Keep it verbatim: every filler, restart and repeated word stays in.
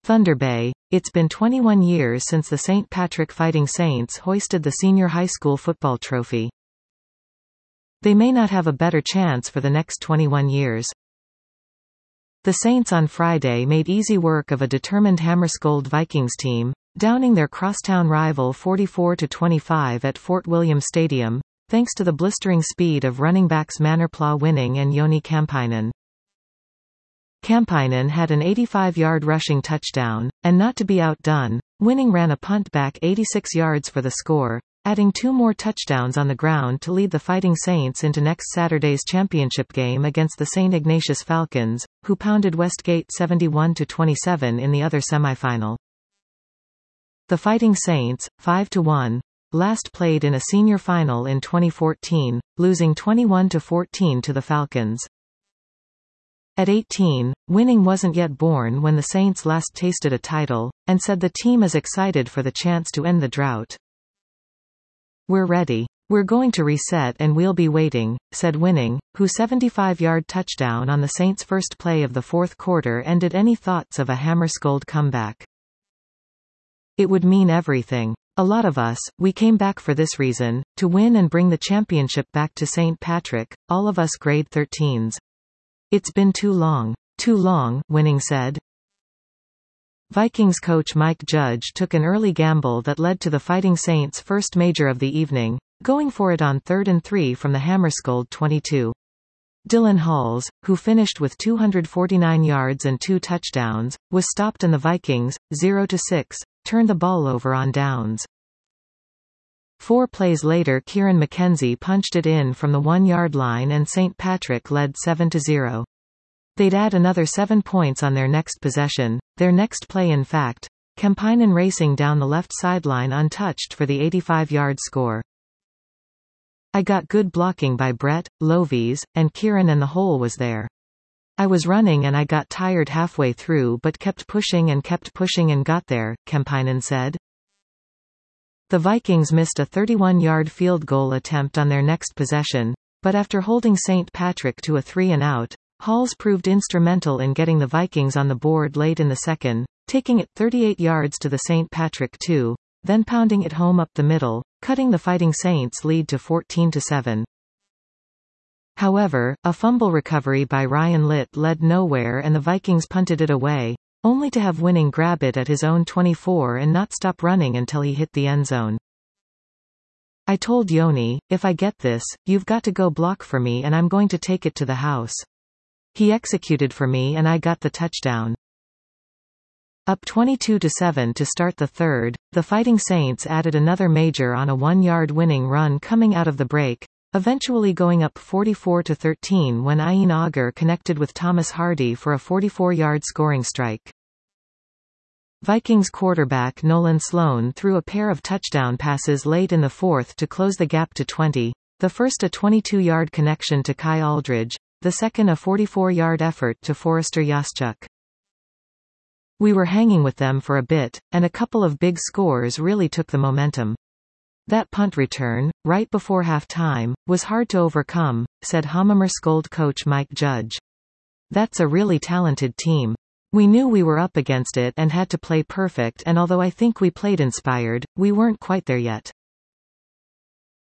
Thunder Bay. It's been twenty-one years since the Saint Patrick Fighting Saints hoisted the senior high school football trophy. They may not have a better chance for the next twenty-one years. The Saints on Friday made easy work of a determined Hammarskjöld Vikings team, downing their crosstown rival forty-four to twenty-five at Fort William Stadium, thanks to the blistering speed of running backs Mannerpla Winning and Joni Kampainen. Kampainen had an eighty-five-yard rushing touchdown, and not to be outdone, Winning ran a punt back eighty-six yards for the score, adding two more touchdowns on the ground to lead the Fighting Saints into next Saturday's championship game against the Saint Ignatius Falcons, who pounded Westgate seventy-one to twenty-seven in the other semifinal. The Fighting Saints, five to one, last played in a senior final in twenty fourteen, losing twenty-one to fourteen to the Falcons. At eighteen, Winning wasn't yet born when the Saints last tasted a title, and said the team is excited for the chance to end the drought. "We're ready. We're going to reset and we'll be waiting," said Winning, whose seventy-five-yard touchdown on the Saints' first play of the fourth quarter ended any thoughts of a Hammarskjöld comeback. "It would mean everything. A lot of us, we came back for this reason, to win and bring the championship back to Saint Patrick, all of us grade thirteens. It's been too long. Too long," Winning said. Vikings coach Mike Judge took an early gamble that led to the Fighting Saints' first major of the evening, going for it on third and three from the Hammarskjöld twenty-two. Dylan Hulls, who finished with two hundred forty-nine yards and two touchdowns, was stopped and the Vikings, zero to six, turned the ball over on downs. Four plays later Kieran McKenzie punched it in from the one-yard line and Saint Patrick led seven to zero. They'd add another seven points on their next possession, their next play in fact, Kampainen racing down the left sideline untouched for the eighty-five-yard score. "I got good blocking by Brett, Lovies, and Kieran and the hole was there. I was running and I got tired halfway through but kept pushing and kept pushing and got there," Kampainen said. The Vikings missed a thirty-one-yard field goal attempt on their next possession, but after holding Saint Patrick to a three and out, Hulls proved instrumental in getting the Vikings on the board late in the second, taking it thirty-eight yards to the Saint Patrick two, then pounding it home up the middle, cutting the Fighting Saints' lead to fourteen to seven. However, a fumble recovery by Ryan Litt led nowhere and the Vikings punted it away, only to have Winning grab it at his own twenty-four and not stop running until he hit the end zone. "I told Joni, if I get this, you've got to go block for me and I'm going to take it to the house. He executed for me and I got the touchdown." Up twenty-two to seven to start the third, the Fighting Saints added another major on a one-yard winning run coming out of the break, eventually going up forty-four to thirteen when Ian Auger connected with Thomas Hardy for a forty-four-yard scoring strike. Vikings quarterback Nolan Sloan threw a pair of touchdown passes late in the fourth to close the gap to twenty, the first a twenty-two-yard connection to Kai Aldridge, the second a forty-four-yard effort to Forrester Yaschuk. "We were hanging with them for a bit, and a couple of big scores really took the momentum. That punt return, right before halftime, was hard to overcome," said Hammarskjöld coach Mike Judge. "That's a really talented team. We knew we were up against it and had to play perfect, and although I think we played inspired, we weren't quite there yet.